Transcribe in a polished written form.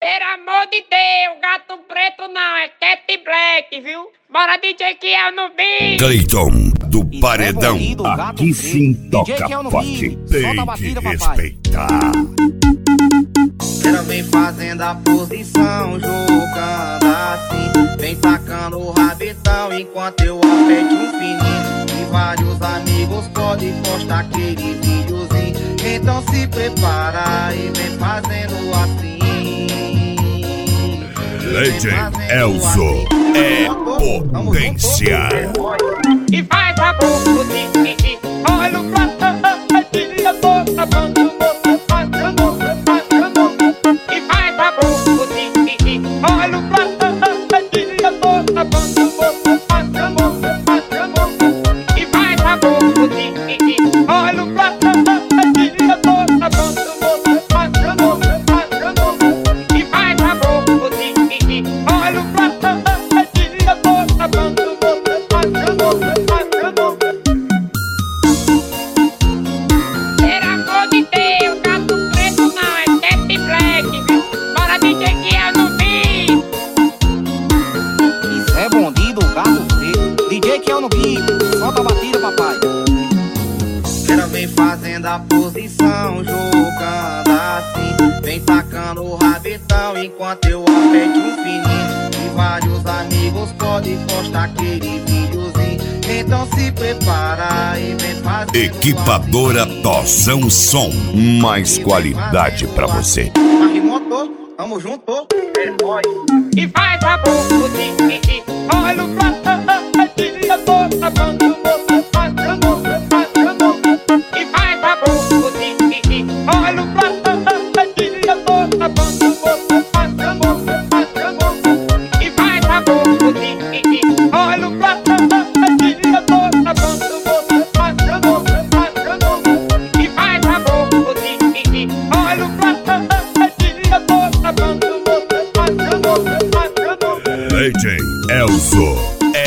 Pelo amor de Deus, gato preto não, é Cat Black, viu? Bora DJ Kiel no beat. Cleiton do Paredão. Aqui sim toca forte. Tem que respeitar. Ela vem fazendo a posição, jogando assim, vem tacando o rabetão enquanto eu aperto um fininho. E vários amigos podem postar aquele videozinho. Então se prepara e vem fazendo assim. Legend Elzo é potência. E faz a boca de olha o prato, tira a boca, bando, faz a boca, e faz a boca de olha o prato, tira a boca, bando, faz a boca, e faz a boca de olha o prato, tira a boca, bando, faz a boca, e faz a boca de olha o prato, tira a boca, bando, faz a boca. Solta a batida, papai. Ela vem fazendo a posição, jogando assim, vem tacando o rabetão enquanto eu aperto um fininho. E vários amigos podem postar aquele videozinho. Então se prepara e vem fazer. Equipadora Tosão Som. Mais qualidade pra você. Motor, tamo junto. E faz a boca de olha o prato, tira a boca, bando, faz a boca, e faz a boca de olha o prato, tira a boca, bando, faz a boca, e faz a boca de olha o prato, tira a boca, bando, faz a boca, e faz a boca de olha o prato, tira a boca, bando. Legend Elzo